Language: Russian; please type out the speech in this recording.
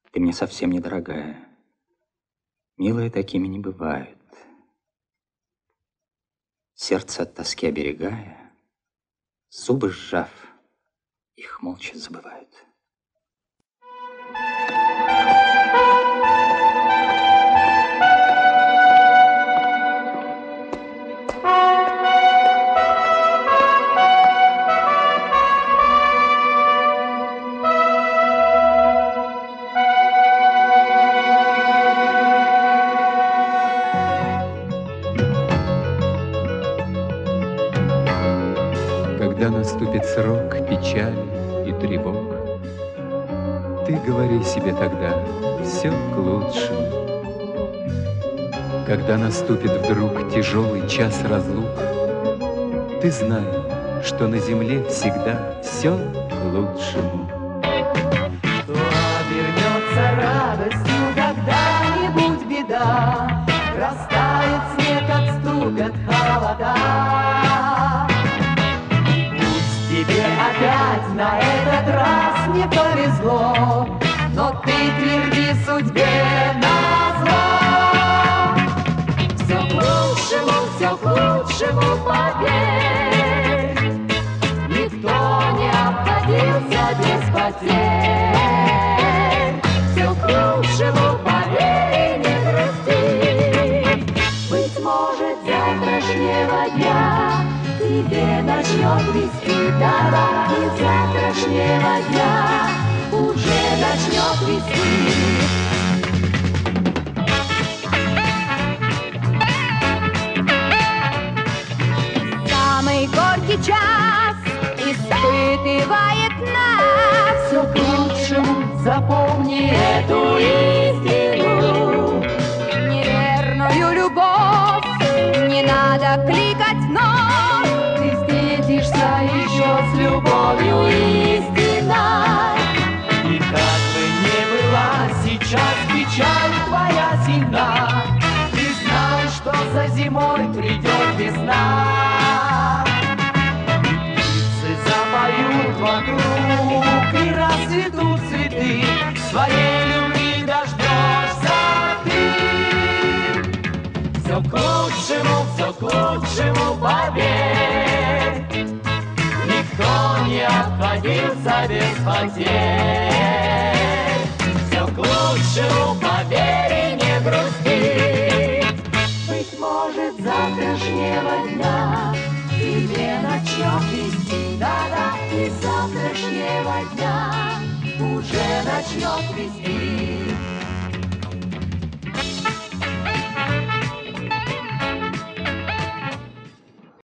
Ты мне совсем недорогая. Милые такими не бывают. Сердце от тоски оберегая, зубы сжав, их молча забывают. Когда наступит срок печали и тревог, ты говори себе тогда, все к лучшему. Когда наступит вдруг тяжелый час разлук, ты знай, что на земле всегда все к лучшему. Что обернется радостью когда-нибудь беда, растает снег, отступят холода. Тебе опять на этот раз не повезло, но ты тверди судьбе назло. Все к лучшему, поверь, никто не обходился без потерь. Все к лучшему, поверь, и не грусти. Быть может, завтрашнего дня тебе начнет вести дорога, и завтрашнего дня уже начнет вести. Самый горький час испытывает нас. Все к лучшему, запомни эту истину. Неверную любовь не надо кликать вновь. Еще с любовью истинной. И как бы ни была сейчас печаль твоя сильна, ты знай, что за зимой придет весна. Птицы запоют вокруг и расцветут цветы, своей любви дождешься ты. Все к лучшему, поверь, никто не обходился без потерь. Все к лучшему, поверь, и не грусти. Быть может, завтрашнего дня тебе начнет вести, да-да, и завтрашнего дня уже начнет вести.